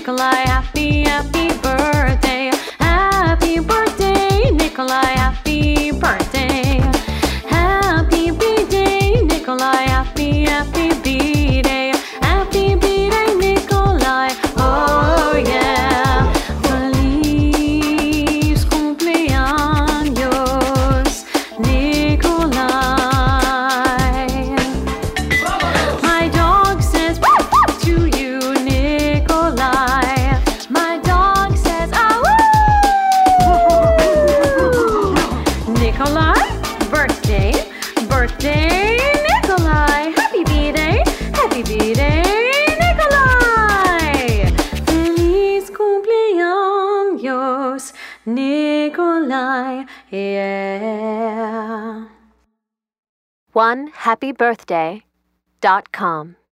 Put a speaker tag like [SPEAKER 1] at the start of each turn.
[SPEAKER 1] Nikolai, happy, happy birthday. Happy birthday, Nikolai, happy birthday. Happy B-Day, Nikolai, happy, happy B-Day. Happy B-Day, Nikolai, oh yeah. Feliz cumpleaños, Nikolai. My dog says to you, Nikolai. My dog says, Nikolai, birthday, birthday, Nikolai. Happy B-Day, happy B-Day, Nikolai. Feliz cumpleaños, Nikolai, yeah.
[SPEAKER 2] OneHappyBirthday.com